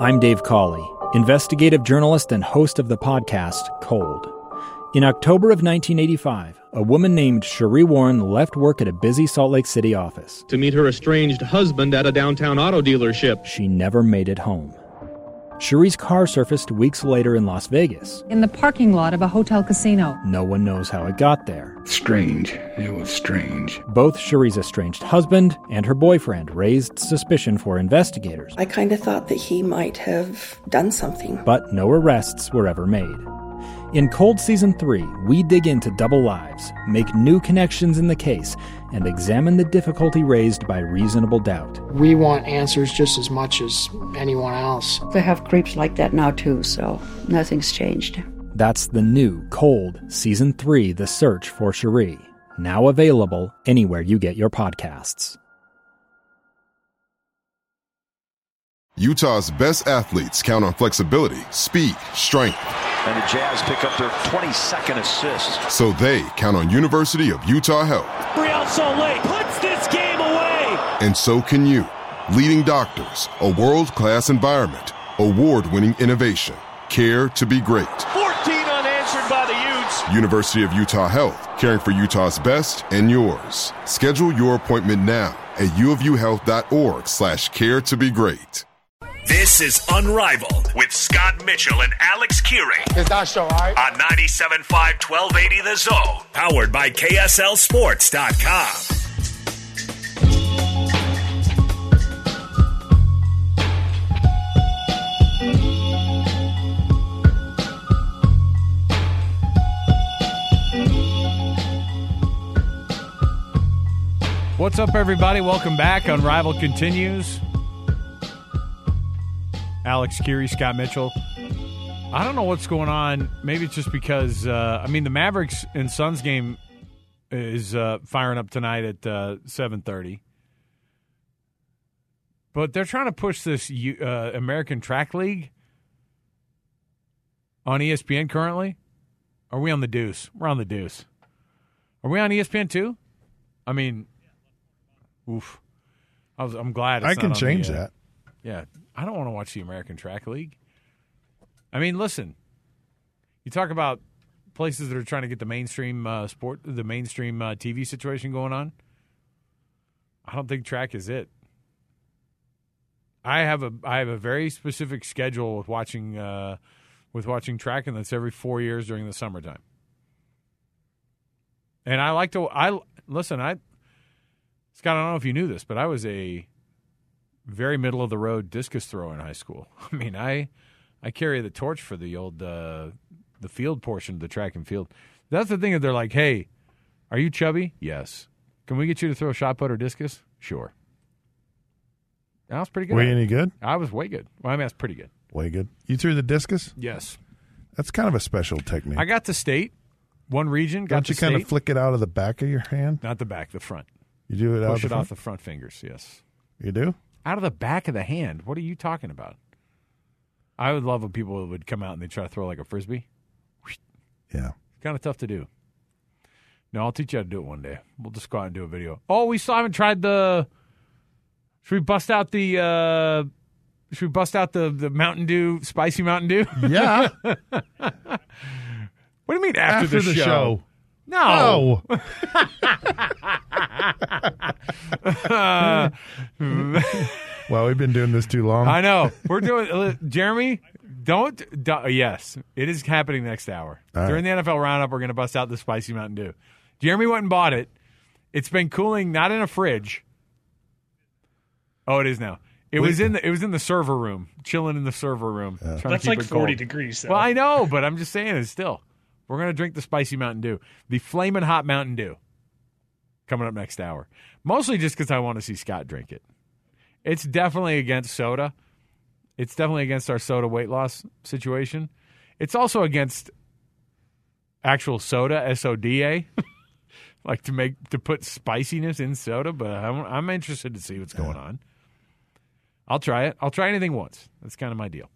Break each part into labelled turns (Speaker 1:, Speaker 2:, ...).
Speaker 1: I'm Dave Cawley, investigative journalist and host of the podcast Cold. In October of 1985, a woman named Sheree Warren left work at a busy Salt Lake City office
Speaker 2: to meet her estranged husband at a downtown auto dealership.
Speaker 1: She never made it home. Sheree's car surfaced weeks later in Las Vegas.
Speaker 3: In the parking lot of a hotel casino.
Speaker 1: No one knows how it got there.
Speaker 4: Strange. It was strange.
Speaker 1: Both Sheree's estranged husband and her boyfriend raised suspicion for investigators.
Speaker 5: I kind of thought that he might have done something.
Speaker 1: But no arrests were ever made. In Cold Season 3, we dig into double lives, make new connections in the case, and examine the difficulty raised by reasonable doubt.
Speaker 6: We want answers just as much as anyone else.
Speaker 7: They have creeps like that now too, so nothing's changed.
Speaker 1: That's the new Cold Season 3, The Search for Sheree, now available anywhere you get your podcasts.
Speaker 8: Utah's best athletes count on flexibility, speed, strength.
Speaker 9: And the Jazz pick up their 22nd assist.
Speaker 8: So they count on University of Utah Health.
Speaker 10: Real Salt Lake puts this game away.
Speaker 8: And so can you. Leading doctors, a world-class environment, award-winning innovation, care to be great.
Speaker 10: 14 unanswered by the Utes.
Speaker 8: University of Utah Health, caring for Utah's best and yours. Schedule your appointment now at uofuhealth.org/care to be great.
Speaker 11: This is Unrivaled with Scott Mitchell and Alex Keary.
Speaker 6: Is that show right?
Speaker 11: On 97.5 1280 The Zone. Powered by KSLSports.com.
Speaker 12: What's up, everybody? Welcome back. Unrivaled continues. Alex Keary, Scott Mitchell. I don't know what's going on. Maybe it's just because, the Mavericks and Suns game is firing up tonight at 7:30. But they're trying to push this American Track League on ESPN currently. Are we on the deuce? We're on the deuce. Are we on ESPN too? I mean, oof. I'm glad it's
Speaker 13: I
Speaker 12: not
Speaker 13: can
Speaker 12: on
Speaker 13: change that.
Speaker 12: Yeah. I don't want to watch the American Track League. I mean, listen, you talk about places that are trying to get the mainstream the mainstream TV situation going on. I don't think track is it. I have a very specific schedule with watching track, and that's every 4 years during the summertime. And I like to Scott, I don't know if you knew this, but I was a very middle-of-the-road discus thrower in high school. I mean, I carry the torch for the old the field portion of the track and field. That's the thing that they're like, hey, are you chubby? Yes. Can we get you to throw shot put or discus? Sure. I was pretty good.
Speaker 13: Were you any good?
Speaker 12: I was way good. Well, I mean, that's pretty good.
Speaker 13: Way good. You threw the discus?
Speaker 12: Yes.
Speaker 13: That's kind of a special technique.
Speaker 12: I got to state, one region.
Speaker 13: Don't you kind of flick it out of the back of your hand?
Speaker 12: Not the back, the front.
Speaker 13: You do it out
Speaker 12: Push
Speaker 13: the
Speaker 12: it
Speaker 13: front?
Speaker 12: off the front fingers, yes.
Speaker 13: You do?
Speaker 12: Out of the back of the hand. What are you talking about? I would love when people would come out and they try to throw like a Frisbee.
Speaker 13: Yeah.
Speaker 12: Kind of tough to do. No, I'll teach you how to do it one day. We'll just go out and do a video. Oh, we still haven't tried the... Should we bust out the Mountain Dew, spicy Mountain Dew?
Speaker 13: Yeah.
Speaker 12: What do you mean after the show?
Speaker 13: No. Well, we've been doing this too long.
Speaker 12: I know. We're doing Jeremy, don't yes, it is happening next hour.
Speaker 13: All
Speaker 12: During the NFL roundup, we're going to bust out the spicy Mountain Dew. Jeremy went and bought it. It's been cooling, not in a fridge. Oh, it is now. It was in the server room, chilling in the server room.
Speaker 14: That's like 40 degrees. Though.
Speaker 12: Well, I know, but I'm just saying it's still. We're going to drink the spicy Mountain Dew. The Flamin' Hot Mountain Dew. Coming up next hour. Mostly just because I want to see Scott drink it. It's definitely against soda. It's definitely against our soda weight loss situation. It's also against actual soda, S-O-D-A. Like to put spiciness in soda, but I'm interested to see what's going on. I'll try it. I'll try anything once. That's kind of my deal.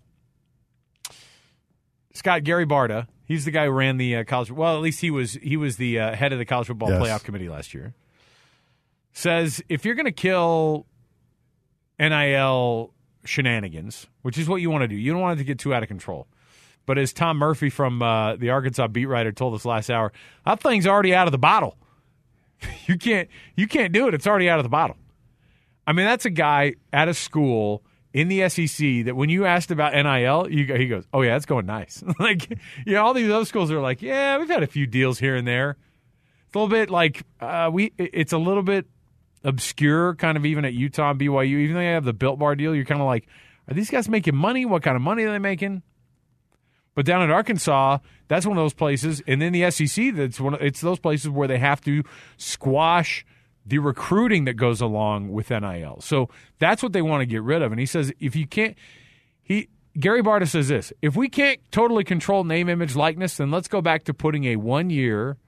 Speaker 12: Scott, Gary Barta, he's the guy who ran the college. Well, at least he was the head of the college football playoff committee last year. Says if you're going to kill NIL shenanigans, which is what you want to do. You don't want it to get too out of control. But as Tom Murphy from the Arkansas beat writer told us last hour, that thing's already out of the bottle. You can't do it. It's already out of the bottle. I mean, that's a guy at a school in the SEC that when you asked about NIL, he goes, "Oh yeah, it's going nice." Like, all these other schools are like, "Yeah, we've had a few deals here and there." It's a little bit like it's a little bit obscure, kind of even at Utah and BYU. Even though they have the Built Bar deal, you're kind of like, "Are these guys making money? What kind of money are they making?" But down at Arkansas, that's one of those places, and then the SEC, it's those places where they have to squash the recruiting that goes along with NIL. So that's what they want to get rid of. And he says, if you can't, Gary Barta says this, if we can't totally control name, image, likeness, then let's go back to putting a 1-year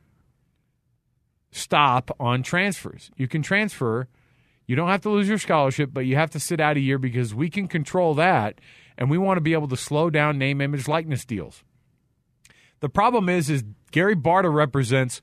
Speaker 12: stop on transfers. You can transfer. You don't have to lose your scholarship, but you have to sit out a year because we can control that, and we want to be able to slow down name, image, likeness deals. The problem is Gary Barta represents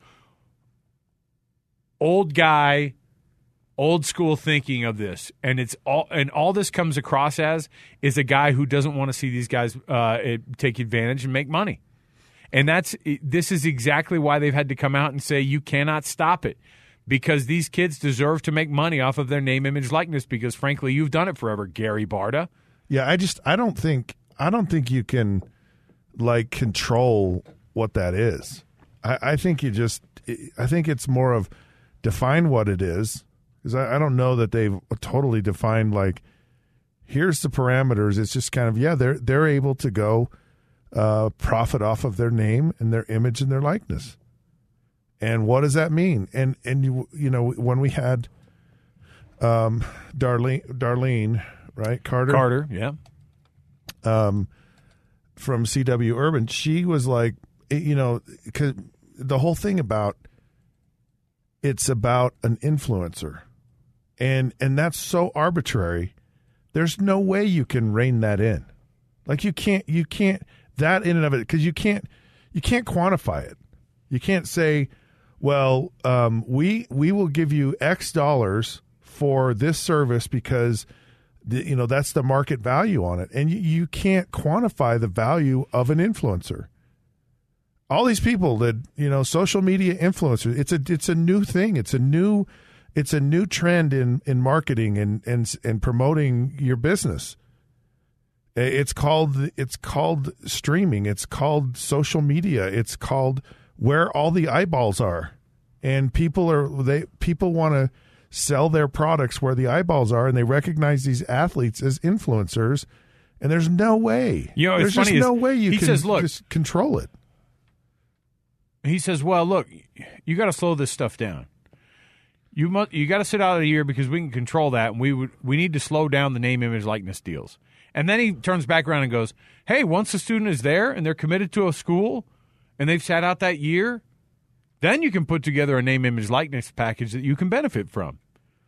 Speaker 12: old guy, old school thinking of this, and all this comes across as is a guy who doesn't want to see these guys take advantage and make money. And this is exactly why they've had to come out and say you cannot stop it, because these kids deserve to make money off of their name, image, likeness, because frankly, you've done it forever, Gary Barta.
Speaker 13: Yeah, I don't think you can control what that is. I think it's more of define what it is, because I don't know that they've totally defined here's the parameters. It's just kind of they're able to go profit off of their name and their image and their likeness. And what does that mean? And when we had Darlene, right? Carter,
Speaker 12: yeah.
Speaker 13: From CW Urban, she was like, because the whole thing it's about an influencer, and that's so arbitrary. There's no way you can rein that in. You can't that in and of it, because you can't quantify it. You can't say, well, we will give you X dollars for this service because that's the market value on it, and you can't quantify the value of an influencer. All these people that social media influencers, it's a new thing. It's a new trend in marketing and promoting your business. It's called streaming. It's called social media. It's called where all the eyeballs are, and people want to sell their products where the eyeballs are, and they recognize these athletes as influencers, and there's no way.
Speaker 12: There's
Speaker 13: just no way you can
Speaker 12: says, look,
Speaker 13: just control it.
Speaker 12: He says, well, look, you got to slow this stuff down. You got to sit out a year because we can control that, and we need to slow down the name, image, likeness deals. And then he turns back around and goes, hey, once the student is there and they're committed to a school and they've sat out that year, then you can put together a name, image, likeness package that you can benefit from.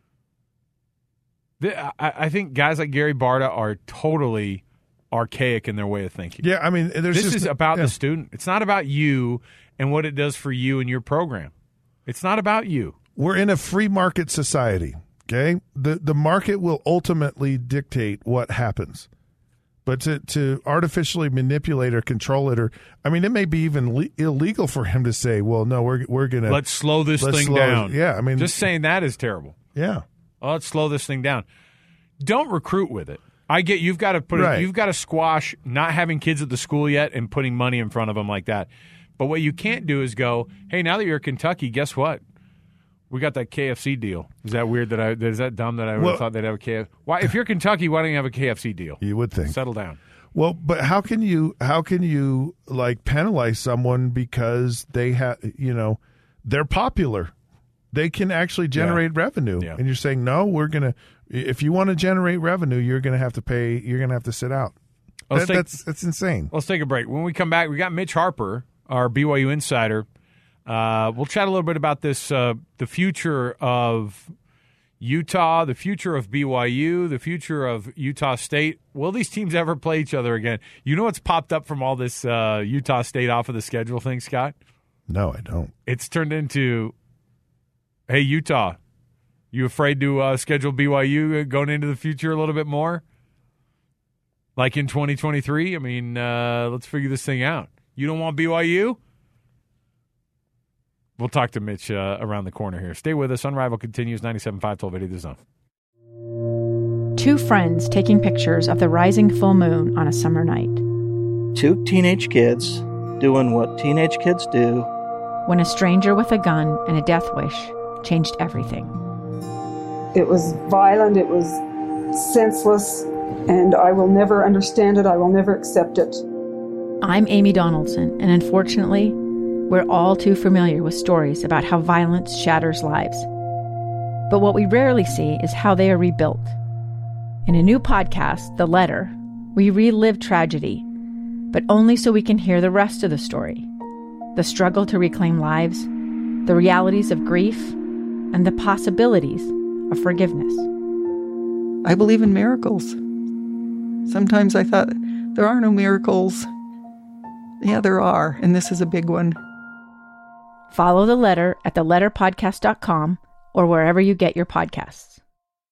Speaker 12: I think guys like Gary Barta are totally archaic in their way of thinking.
Speaker 13: Yeah, I mean,
Speaker 12: this is about the student. It's not about you and what it does for you and your program. It's not about you.
Speaker 13: We're in a free market society, okay? The market will ultimately dictate what happens. But to artificially manipulate or control it, it may be even illegal for him to say, well, no, we're going to...
Speaker 12: Let's slow this thing down.
Speaker 13: Yeah, I mean...
Speaker 12: Just saying that is terrible.
Speaker 13: Yeah.
Speaker 12: Oh, let's slow this thing down. Don't recruit with it. I get you've got to you've got to squash not having kids at the school yet and putting money in front of them like that. But what you can't do is go, hey, now that you're at Kentucky, guess what? We got that KFC deal. Is that weird is that dumb that I would have thought they'd have a KFC? Why, if you're Kentucky, why don't you have a KFC deal?
Speaker 13: You would think.
Speaker 12: Settle down.
Speaker 13: Well, but how can you penalize someone because they have, they're popular? They can actually generate revenue. Yeah. And you're saying, no, if you want to generate revenue, you're going to have to pay, you're going to have to sit out. That's insane.
Speaker 12: Let's take a break. When we come back, we got Mitch Harper, our BYU insider. We'll chat a little bit about this, the future of Utah, the future of BYU, the future of Utah State. Will these teams ever play each other again? You know what's popped up from all this Utah State off of the schedule thing, Scott?
Speaker 13: No, I don't.
Speaker 12: It's turned into, hey, Utah, you afraid to schedule BYU going into the future a little bit more? Like in 2023, I mean, let's figure this thing out. You don't want BYU? We'll talk to Mitch around the corner here. Stay with us. Unrivaled continues. 97.5, 1280 The Zone.
Speaker 15: Two friends taking pictures of the rising full moon on a summer night.
Speaker 16: Two teenage kids doing what teenage kids do.
Speaker 15: When a stranger with a gun and a death wish changed everything.
Speaker 17: It was violent, it was senseless, and I will never understand it, I will never accept it.
Speaker 15: I'm Amy Donaldson, and unfortunately, we're all too familiar with stories about how violence shatters lives. But what we rarely see is how they are rebuilt. In a new podcast, The Letter, we relive tragedy, but only so we can hear the rest of the story. The struggle to reclaim lives, the realities of grief, and the possibilities of forgiveness.
Speaker 18: I believe in miracles. Sometimes I thought, there are no miracles. Yeah, there are, and this is a big one.
Speaker 15: Follow The Letter at theletterpodcast.com or wherever you get your podcasts.